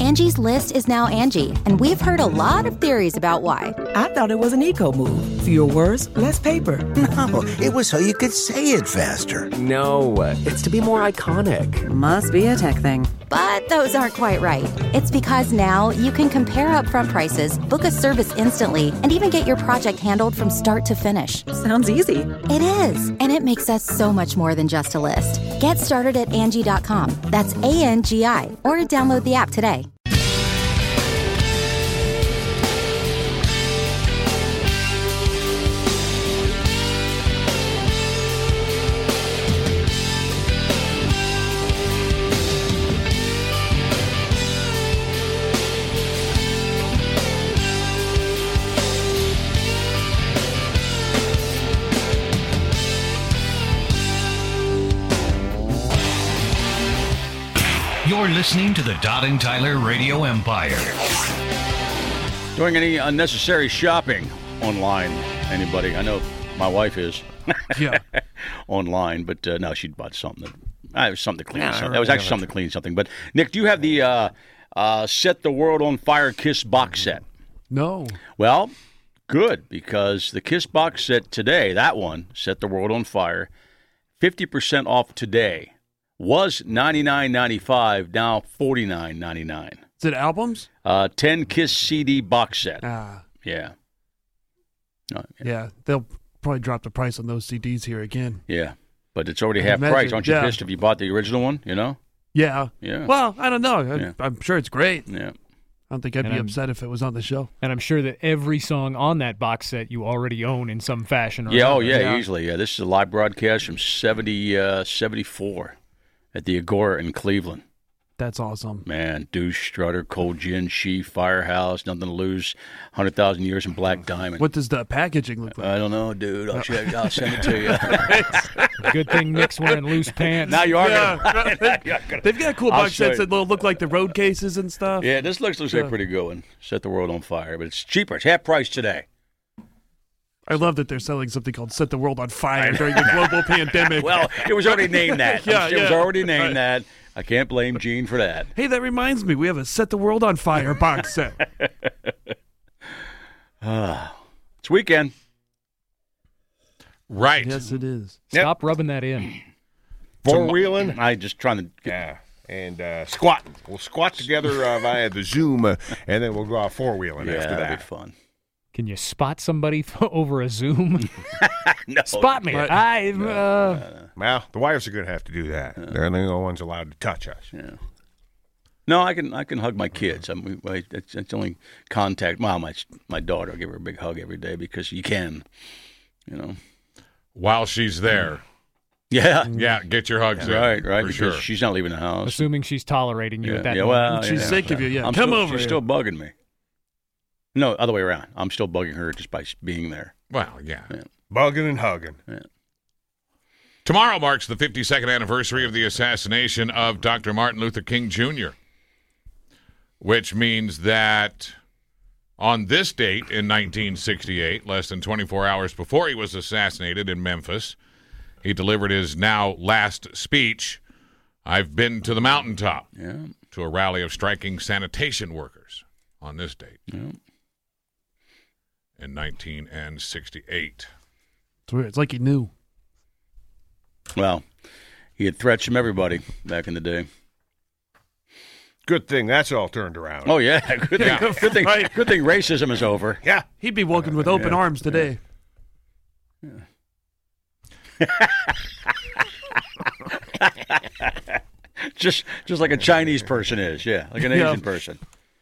Angie's List is now Angie, and we've heard a lot of theories about why. I thought it was an eco move. Fewer words, less paper. No, it was so you could say it faster. No, it's to be more iconic. Must be a tech thing. But those aren't quite right. It's because now you can compare upfront prices, book a service instantly, and even get your project handled from start to finish. Sounds easy. It is, and it makes us so much more than just a list. Get started at Angie.com. That's ANGI, or download the app today. You're listening to the Todd and Tyler Radio Empire. Doing any unnecessary shopping online? Anybody? I know my wife is. Yeah. Online, but no, she bought something. It was something to clean. That was actually something to clean something. But Nick, do you have the Set the World on Fire Kiss box set? No. Well, good, because the Kiss box set today, that one, Set the World on Fire, 50% off today. Was $99.95, now $49.99. Is it albums? 10 Kiss CD box set. Ah. Yeah. Yeah, they'll probably drop the price on those CDs here again. Yeah, but it's already half price. Aren't you pissed if you bought the original one, you know? Yeah. Yeah. Well, I don't know. I'm sure it's great. Yeah. I don't think I'd be upset if it was on the show. And I'm sure that every song on that box set you already own in some fashion. Or Yeah, something. easily. Yeah, this is a live broadcast from 74 at the Agora in Cleveland. That's awesome. Man, Douche, Strutter, Cold Gin, She, Firehouse, Nothing to Lose, 100,000 Years in Black Diamond. What does the packaging look like? I don't know, dude. I'll send it to you. Good thing Nick's wearing loose pants. Now you are They've got cool box sets that look like the road cases and stuff. Yeah, this looks like a pretty good one. Set the World on Fire, but it's cheaper. It's half price today. I love that they're selling something called Set the World on Fire during the global pandemic. Well, it was already named that. Yeah, It was already named that. I can't blame Gene for that. Hey, that reminds me. We have a Set the World on Fire box set. It's weekend. Right. Yes, it is. Stop rubbing that in. Four-wheeling. I just trying to get... Yeah. And squatting. We'll squat together via the Zoom, and then we'll go out four-wheeling after that. That'll be fun. Can you spot somebody over a Zoom? No. Spot me. Well, the wives are going to have to do that. They're the only ones allowed to touch us. Yeah. No, I can hug my kids. It's only contact. Well, my daughter, I give her a big hug every day because you can, you know. While she's there. Yeah. Yeah, get your hugs in. Right. For Because sure. she's not leaving the house. Assuming she's tolerating you at that moment. Well, She's sick of you. Yeah, She's still bugging me. No, other way around. I'm still bugging her just by being there. Well, yeah. Bugging and hugging. Yeah. Tomorrow marks the 52nd anniversary of the assassination of Dr. Martin Luther King Jr., which means that on this date in 1968, less than 24 hours before he was assassinated in Memphis, he delivered his now last speech, "I've been to the mountaintop," to a rally of striking sanitation workers on this date in 1968. It's weird. It's like he knew. Well, he had threats from everybody back in the day. Good thing that's all turned around. Oh, yeah. Good thing racism is over. Yeah. He'd be welcomed with open arms today. Just like a Chinese person is, like an Asian person.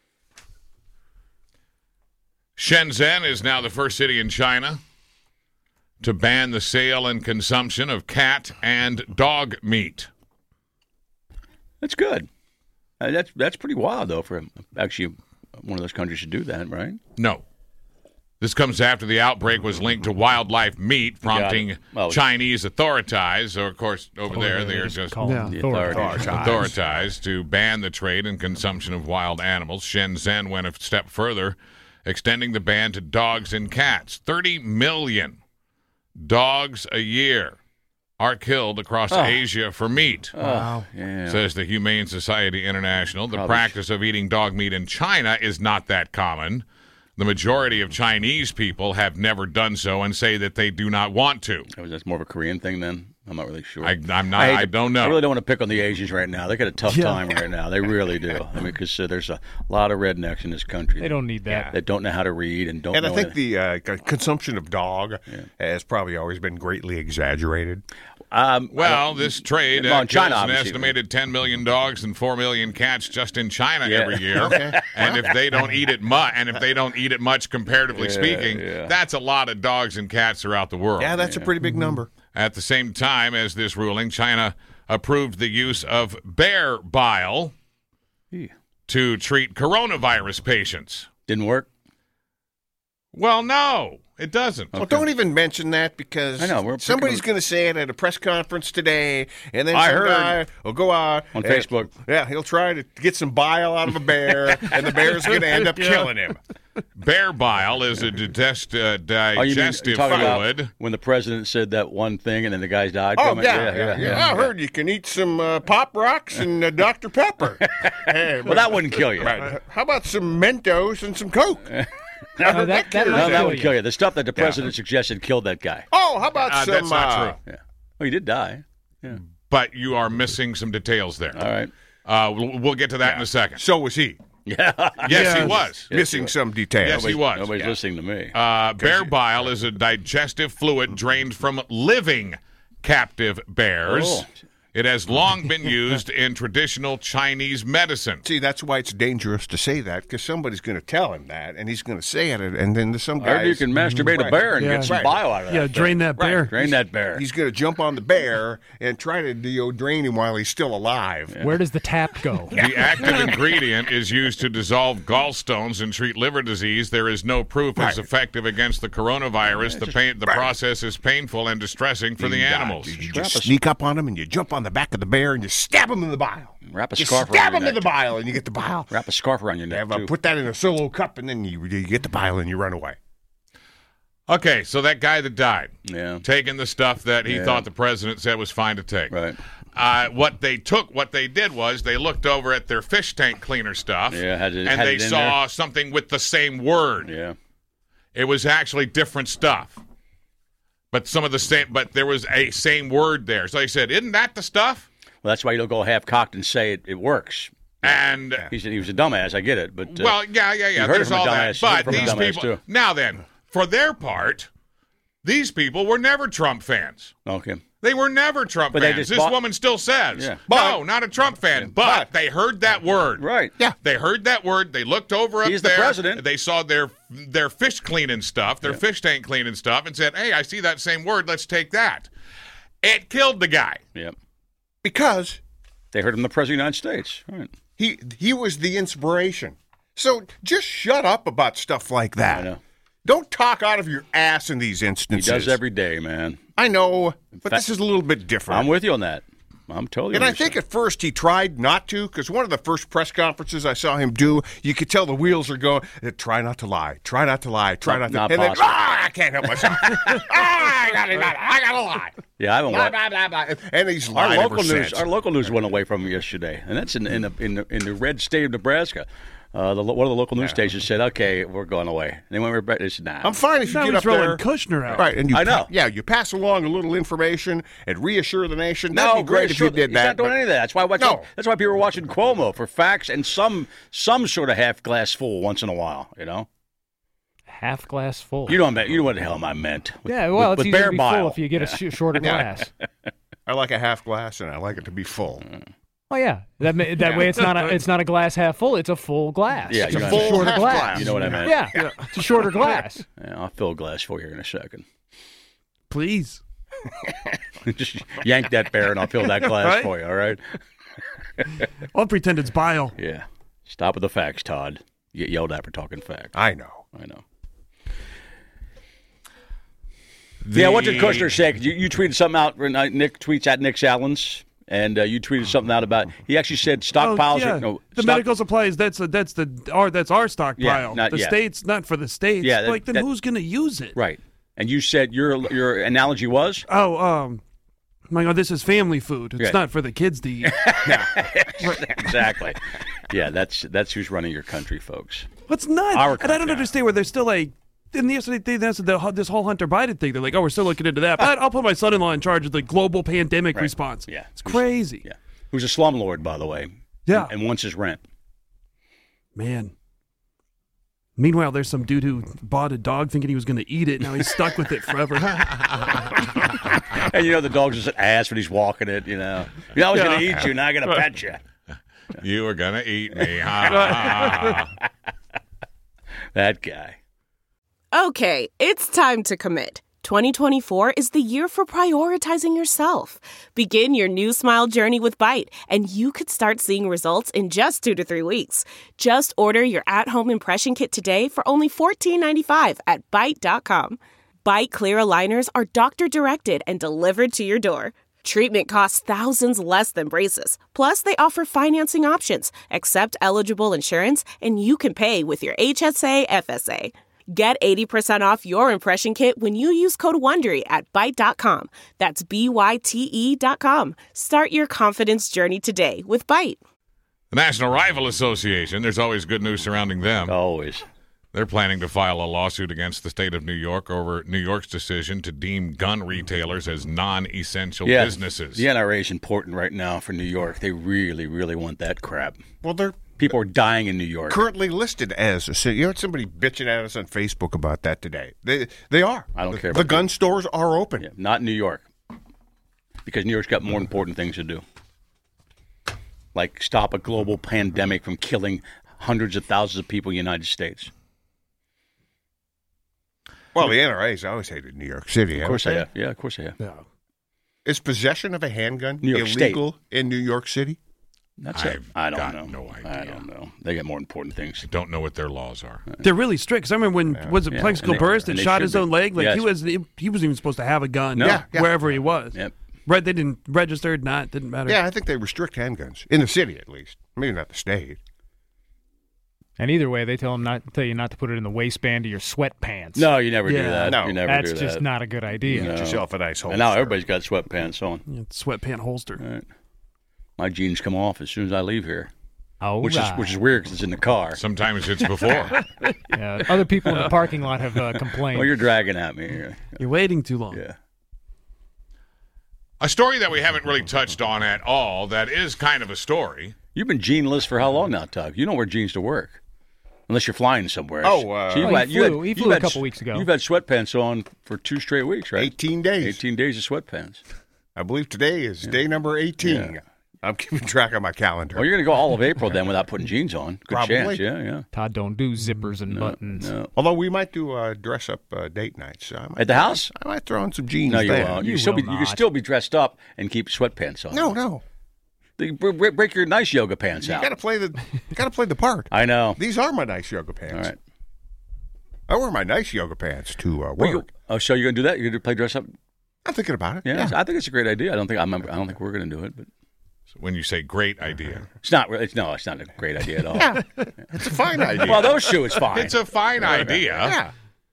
Shenzhen is now the first city in China to ban the sale and consumption of cat and dog meat. That's good. That's pretty wild, though, for actually one of those countries to do that, right? No. This comes after the outbreak was linked to wildlife meat, prompting Chinese authorities, so of course, over there, they're just authorities to ban the trade and consumption of wild animals. Shenzhen went a step further, extending the ban to dogs and cats. 30 million dogs a year are killed across Asia for meat. Wow. Yeah. Says the Humane Society International. The practice of eating dog meat in China is not that common. The majority of Chinese people have never done so and say that they do not want to. That's more of a Korean thing then? I'm not really sure. I don't know. I really don't want to pick on the Asians right now. They got a tough time right now. They really do. I mean, because there's a lot of rednecks in this country. They don't need that. That don't know how to read and don't know And I think the consumption of dog has probably always been greatly exaggerated. This trade China, kills an obviously. estimated 10 million dogs and 4 million cats just in China every year. And if they don't eat it much, comparatively speaking, that's a lot of dogs and cats throughout the world. Yeah, that's a pretty big number. At the same time as this ruling, China approved the use of bear bile to treat coronavirus patients. Didn't work? Well, no, it doesn't. Well, don't even mention that because I know, somebody's going to say it at a press conference today, and then I some heard guy will go out on Facebook. Yeah, he'll try to get some bile out of a bear, and the bear's going to end up killing him. Bear bile is a digestive talking fluid. about when the president said that one thing and then the guys died Oh, from it? yeah. I heard you can eat some Pop Rocks and Dr. Pepper. Hey, Well, that wouldn't kill you. right. How about some Mentos and some Coke? No, that would kill you. The stuff that the president suggested killed that guy. Oh, how about some... That's not true. Yeah. Well, he did die. But you are missing some details there. All right. We'll get to that in a second. So was he. Yeah. Yes, he was. Missing some details. Yes, he was. Nobody's listening to me. Bear bile is a digestive fluid drained from living captive bears. Oh. It has long been used in traditional Chinese medicine. See, that's why it's dangerous to say that, because somebody's going to tell him that, and he's going to say it, and then some Or guy... you can masturbate a bear and get some bile out of that. Yeah, drain that bear. Drain that bear. He's going to jump on the bear and try to drain him while he's still alive. Where does the tap go? The active ingredient is used to dissolve gallstones and treat liver disease. There is no proof it's effective against the coronavirus. The process is painful and distressing for the animals. You just sneak up on him, and you jump on the back of the bear, and you stab him in the bile. Wrap a You scarf stab around him your in the neck. bile, and you get the bile. Wrap a scarf around your neck, too. Put that in a solo cup, and then you get the bile, and you run away. Okay, so that guy that died, taking the stuff that he thought the president said was fine to take. Right. What they did was they looked over at their fish tank cleaner stuff, and they saw something with the same word. Yeah. It was actually different stuff. But but there was a same word there. So they said, "Isn't that the stuff?" Well, that's why you don't go half cocked and say it works. And he said he was a dumbass. I get it, but you heard there's all dumbass, that. But these these people now then, for their part, these people were never Trump fans. Okay. They were never Trump But they fans. just This woman still says, no, not a Trump fan. But they heard that word. Right. Yeah. They heard that word. They looked over up He's there. the president. They saw their fish cleaning stuff, their fish tank cleaning stuff, and said, hey, I see that same word. Let's take that. It killed the guy. Yep. Because they heard him the president of the United States. Right. He was the inspiration. So just shut up about stuff like that. I know. Don't talk out of your ass in these instances. He does every day, man. I know, but this is a little bit different. I'm with you on that. I'm totally. And I think at first he tried not to, because one of the first press conferences I saw him do, you could tell the wheels are going, try not to lie, try not to lie, try not to lie. And then, I can't help myself. I gotta lie. Yeah, I haven't blah, blah, blah, blah. And he's lied ever since. Our local news went away from him yesterday, and that's in the red state of Nebraska. One of the local news stations said, "Okay, we're going away." And they went back. They said, "Nah." I'm fine if you get up there. Kushner out, right? And you, I know. You pass along a little information and reassure the nation. That'd be great if you did that. He's not doing any of that. That's why. That's why people are watching Cuomo for facts and some sort of half glass full once in a while. You know, half glass full. You know what the hell I meant. It's with easier bear to be bile. full if you get a shorter glass. I like a half glass, and I like it to be full. Oh yeah, that way it's not a glass half full. It's a full glass. Yeah, it's a full shorter glass. You know what I meant? Yeah, it's a shorter glass. Yeah, I'll fill a glass for you in a second. Please. Just yank that bear, and I'll fill that glass for you. All right. I'll pretend it's bile. Yeah. Stop with the facts, Todd. You get yelled at for talking facts. I know. What did Kushner say? You tweeted something out. Nick tweets at Nick Sallins. And you tweeted something out about. He actually said stockpiles. Medical supplies. That's our stockpile. Yeah, the states, not for the states. Yeah, then who's going to use it? Right. And you said your analogy was. I'm like, oh, this is family food. It's Right. not for the kids to eat. Exactly. Yeah, that's who's running your country, folks. What's nuts? Our And I don't country. understand where they're still like. And yesterday, this whole Hunter Biden thing. They're like, oh, we're still looking into that. But I'll put my son-in-law in charge of the global pandemic Right. response. Yeah. It's crazy. Yeah. Who's a slumlord, by the way. Yeah. And wants his rent. Man. Meanwhile, there's some dude who bought a dog thinking he was going to eat it. Now he's stuck with it forever. And the dog's just an ass when he's walking it, I was going to eat you, now I got to pet you. You were going to eat me. That guy. Okay, it's time to commit. 2024 is the year for prioritizing yourself. Begin your new smile journey with Byte, and you could start seeing results in just 2 to 3 weeks. Just order your at-home impression kit today for only $14.95 at Byte.com. Byte Clear aligners are doctor-directed and delivered to your door. Treatment costs thousands less than braces. Plus, they offer financing options, accept eligible insurance, and you can pay with your HSA FSA. Get 80% off your impression kit when you use code WONDERY at Byte.com. That's BYTE.com. Start your confidence journey today with Byte. The National Rifle Association, there's always good news surrounding them. Always. They're planning to file a lawsuit against the state of New York over New York's decision to deem gun retailers as non-essential businesses. The NRA is important right now for New York. They really, really want that crap. Well, they're People are dying in New York. currently listed as somebody bitching at us on Facebook about that today. They are. I don't care The about gun stores are open. Yeah, not in New York. Because New York's got more important things to do. Like stop a global pandemic from killing hundreds of thousands of people in the United States. Well, the NRA's always hated New York City. Of course I have. Yeah, of course I have. Yeah. Is possession of a handgun New York illegal in New York City? That's it. I don't got know. no idea. I don't know. They got more important things. I don't know what their laws are. They're really strict. 'Cause I remember when was it Yeah. Plexico And they- Burst and and they shot should his be. own leg? Like Yes. he wasn't even supposed to have a gun. No. Yeah. Wherever he was. Yep. Right? They didn't registered. Didn't matter. Yeah, I think they restrict handguns in the city at least. Maybe not the state. And either way, they tell you not to put it in the waistband of your sweatpants. No, you never do Yeah. that. No. You never That's do just that. not a good idea. No. Get yourself a nice hole. And now everybody's got sweatpants on. Yeah, sweatpant holster. Right. My jeans come off as soon as I leave here, Oh, which is weird because it's in the car. Sometimes it's before. Yeah, other people in the parking lot have complained. Well, you're dragging at me here. You're waiting too long. Yeah. A story that we haven't really touched on at all that is kind of a story. You've been jeanless for how long now, Tug? You don't wear jeans to work. Unless you're flying somewhere. Oh, he flew a couple weeks ago. You've had sweatpants on for 2 straight weeks, right? 18 days. 18 days of sweatpants. I believe today is day number 18. Yeah. I'm keeping track of my calendar. Well, you're going to go all of April then without putting jeans on. Good Probably. chance, yeah. Todd don't do zippers and buttons. No. Although we might do dress-up date nights. So At the house? I might throw on some jeans No, you then. won't. You You will can not. still be dressed up and keep sweatpants on. No. You break your nice yoga pants You out. got to play the part. I know. These are my nice yoga pants. All right. I wear my nice yoga pants to work. Well, so you're going to do that? You're going to play dress up? I'm thinking about it. Yeah, I think it's a great idea. I don't think we're going to do it, but So when you say great idea, it's not. It's not a great idea at all. Yeah, it's a fine idea. Well, those shoes fine. it's a fine idea. Yeah.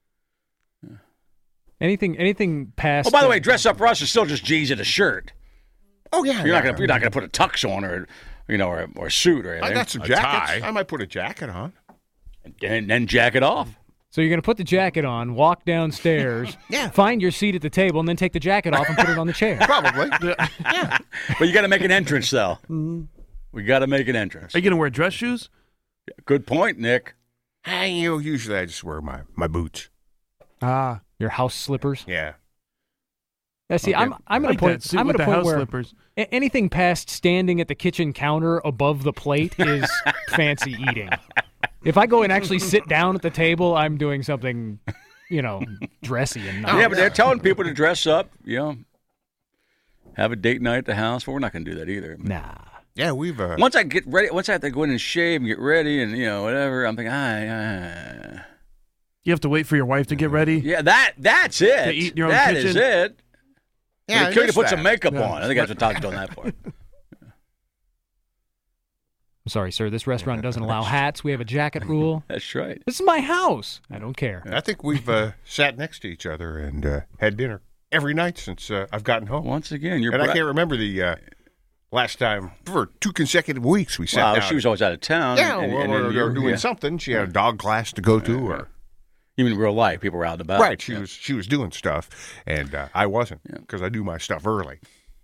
Anything past. Oh, by the way, dress up for us is still just jeans and a shirt. Oh yeah. You're not going to put a tux on or a suit or anything. I got some A jackets. tie. I might put a jacket on. and then jacket off. So you're going to put the jacket on, walk downstairs, Yeah. find your seat at the table, and then take the jacket off and put it on the chair. Probably. But you got to make an entrance though. We got to make an entrance. Are you going to wear dress shoes? Good point, Nick. Usually I just wear my boots. Ah. Your house slippers. Yeah. Yeah, see, Okay. I'm at a Like point. that suit I'm at with a the point house where slippers. anything past standing at the kitchen counter above the plate is fancy eating. If I go and actually sit down at the table, I'm doing something, dressy and nice. Yeah, but they're telling people to dress up. Have a date night at the house. Well, we're not going to do that either. Nah. Yeah, we've Once I get ready, once I have to go in and shave and get ready and whatever, I'm thinking, You have to wait for your wife to get ready. yeah, that's it. To eat in your own That is kitchen? it. Yeah, But you I to put missed some that. makeup Yeah. on. I think that's what Todd's doing that for. I'm sorry, sir. This restaurant doesn't allow hats. We have a jacket rule. That's right. This is my house. I don't care. I think we've sat next to each other and had dinner. every night since I've gotten home. Once again, I can't remember the last time for 2 consecutive weeks we sat down. She was always out of town. Yeah, and or doing something. She had a dog class to go to, or even in real life, people were out and about. Right, she was doing stuff, and I wasn't because I do my stuff early.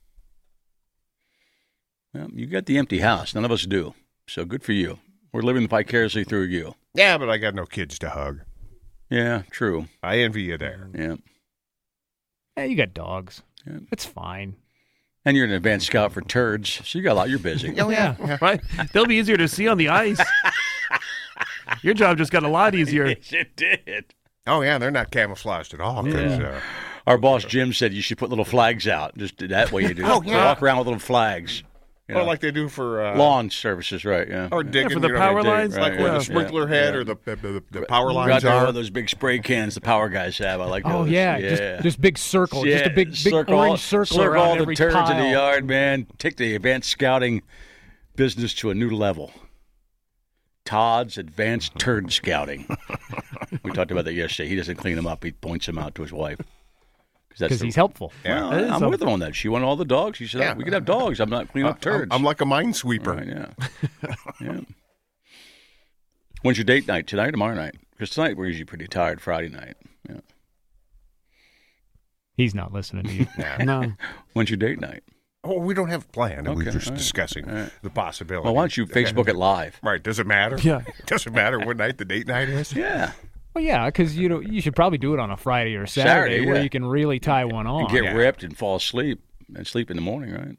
Well, you got the empty house. None of us do. So good for you. We're living vicariously through you. Yeah, but I got no kids to hug. Yeah, true. I envy you there. Yeah. Hey, you got dogs. Yeah. It's fine. And you're an advanced scout for turds, so you got a lot. You're busy. Oh, yeah. Right? They'll be easier to see on the ice. Your job just got a lot easier. Yes, it did. Oh, yeah, they're not camouflaged at all. Our boss, Jim, said you should put little flags out. Just that way you do. Walk around with little flags. Like they do for lawn services, right? Yeah. Or digging. For the power lines? Like where the sprinkler head or the power lines are. are. Those big spray cans the power guys have. I like those. Oh, yeah. Just big circle. Just a big orange circle around all the every turds pile. in the yard, man. Take the advanced scouting business to a new level. Todd's Advanced Turd Scouting. We talked about that yesterday. He doesn't clean them up. He points them out to his wife. Because he's helpful. Yeah, well, I'm with her on that. She wanted all the dogs. She said, we could have dogs. I'm not cleaning up turds. I'm like a minesweeper. Right, yeah. When's your date night? Tonight or tomorrow night? Because tonight we're usually pretty tired. Friday night. Yeah. He's not listening to you. No. When's your date night? Oh, we don't have a plan. Okay, We're just discussing the possibility. Well, why don't you Facebook it live? Right. Does it matter? Yeah. Does it matter what night the date night is? Yeah. Well, yeah, because you should probably do it on a Friday or Saturday where you can really tie one on. And get ripped and fall asleep and sleep in the morning, right?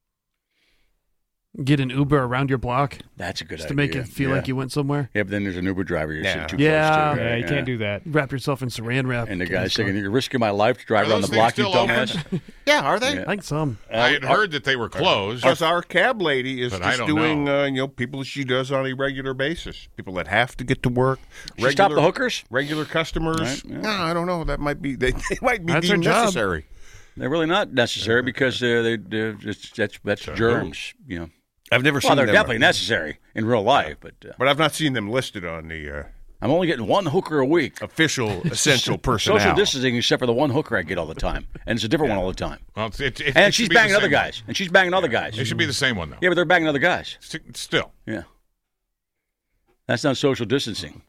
Get an Uber around your block. That's a good idea. Just to make it feel like you went somewhere. Yeah, but then there's an Uber driver you're sitting too yeah. close to. Yeah, you can't do that. Wrap yourself in saran wrap. And the guy's thinking, you're risking my life to drive around the block, you dumbass. Yeah, are they? I think some. I had heard that they were closed. Because our cab lady is just doing, know. People she does on a regular basis. People that have to get to work. She stop the hookers? Regular customers. Right, yeah. No, I don't know. That might be, they might be That's deemed her job. necessary. They're really not necessary because that's germs, you know. I've never seen them. Well, them. they're definitely necessary in real life, but I've not seen them listed on the. I'm only getting one hooker a week. Official essential personnel. Social distancing, except for the one hooker I get all the time, and it's a different one all the time. Well, and she's banging other guys. And she's banging other guys. It should be the same one though. Yeah, but they're banging other guys. Still. Yeah. That's not social distancing.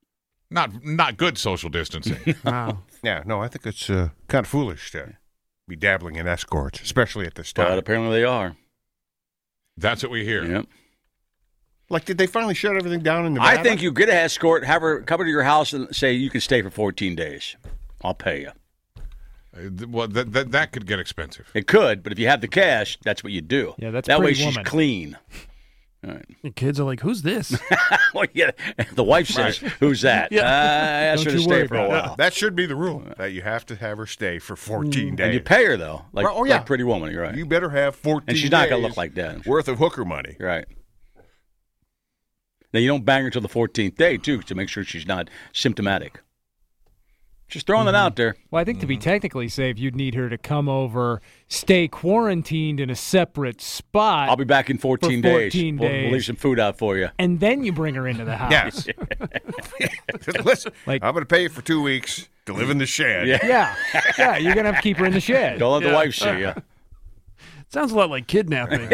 Not good social distancing. Wow. Yeah, no, I think it's kind of foolish to be dabbling in escorts, especially at this time. But apparently they are. That's what we hear. Yep. Like, did they finally shut everything down in Nevada? I think you get an escort, have her come to your house and say you can stay for 14 days. I'll pay you. Well, that could get expensive. It could, but if you have the cash, that's what you do. Yeah, that's that way Pretty she's Woman. Clean. All right. The kids are like, who's this? Well, yeah, the wife says, "Who's that?" I asked her to stay for a while. That should be the rule, that you have to have her stay for 14 days. And you pay her, though. Like, Well, oh, yeah. like Pretty Woman, you're right. You better have 14 And she's not going to days look like that. worth of hooker money. You're right. Now, you don't bang her till the 14th day, too, to make sure she's not symptomatic. Just throwing it out there. Well, I think to be technically safe, you'd need her to come over, stay quarantined in a separate spot. I'll be back in 14 for days. 14 We'll days. leave some food out for you. And then you bring her into the house. Yes. Listen, Like- I'm going to pay you for 2 weeks to live in the shed. Yeah. Yeah, you're going to have to keep her in the shed. Don't let the wife see you. Sounds a lot like kidnapping.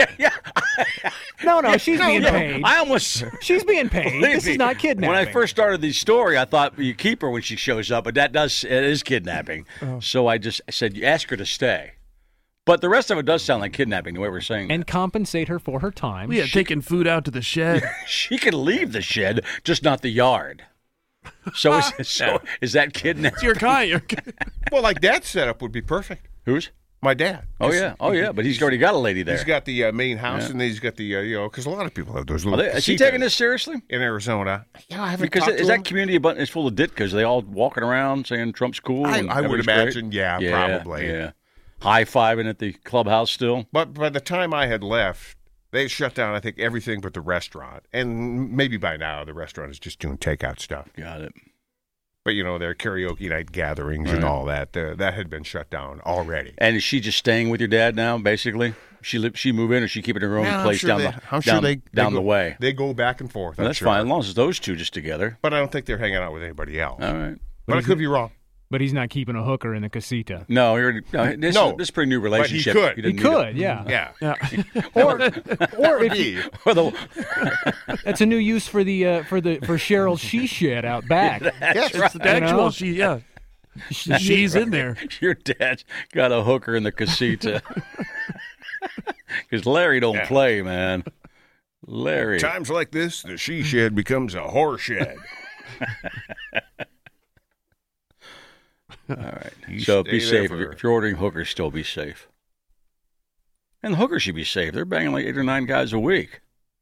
No, she's being paid. I almost... She's being paid. Believe This me, is not kidnapping. When I first started the story, I thought you keep her when she shows up, but it is kidnapping. So I said, you ask her to stay. But the rest of it does sound like kidnapping, the way we're saying that. And compensate her for her time. Well, yeah, taking food out to the shed. She can leave the shed, just not the yard. So is that kidnapping? It's your kind. Well, like Dad's setup would be perfect. Whose? My dad. Oh, yeah. But he's already got a lady there. He's got the main house, and then he's got the, because a lot of people have those little Is he taking this seriously? in Arizona. Yeah, I haven't Because talked to is him. that community is full of ditkas? They all walking around saying Trump's cool? I and would everybody's great? imagine, yeah, probably. Yeah. High-fiving at the clubhouse still? But by the time I had left, they had shut down, I think, everything but the restaurant. And maybe by now the restaurant is just doing takeout stuff. Got it. But, their karaoke night gatherings and all that, that had been shut down already. And is she just staying with your dad now, basically? She move in, or she keeping her own place down the way? They go back and forth. Well, that's fine, as long as it's those two just together. But I don't think they're hanging out with anybody else. All right. But I could be wrong. But he's not keeping a hooker in the casita. No, this is a pretty new relationship. But he could, yeah. or that's a new use for Cheryl's she shed out back. Yes, it's the actual she. Yeah, she's in there. Your dad's got a hooker in the casita. Because Larry don't play, man. Larry. Times like this, the she shed becomes a horse shed. All right. So be safe. If you're ordering hookers, still be safe. And the hookers should be safe. They're banging like 8 or 9 guys a week.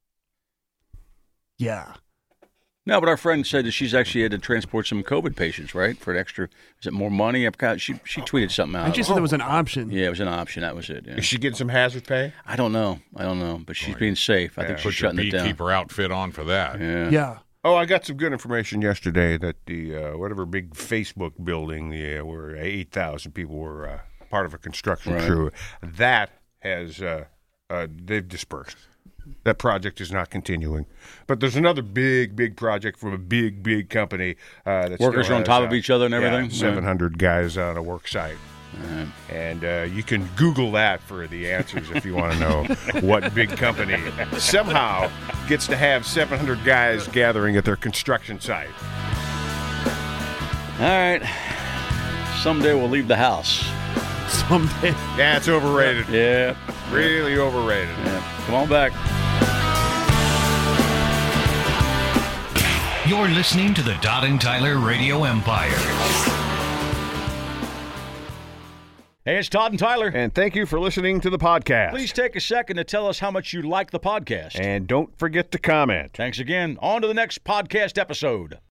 Yeah. No, but our friend said that she's actually had to transport some COVID patients, right? For an extra, is it more money? She tweeted something out. And she said it was an option. Yeah, it was an option. That was it. Yeah. Is she getting some hazard pay? I don't know. But she's being safe. I think she's shutting it down. Beekeeper outfit on for that. Yeah. Oh, I got some good information yesterday that the whatever big Facebook building, where 8,000 people were part of a construction crew, that has they've dispersed. That project is not continuing. But there's another big project from a big company. That workers are on top of each other and everything? 700 guys on a work site. And you can Google that for the answers if you want to know what big company somehow gets to have 700 guys gathering at their construction site. All right. Someday we'll leave the house. Someday. Yeah, it's overrated. Yeah. Really overrated. Yeah. Come on back. You're listening to the Todd and Tyler Radio Empire. Hey, it's Todd and Tyler. And thank you for listening to the podcast. Please take a second to tell us how much you like the podcast. And don't forget to comment. Thanks again. On to the next podcast episode.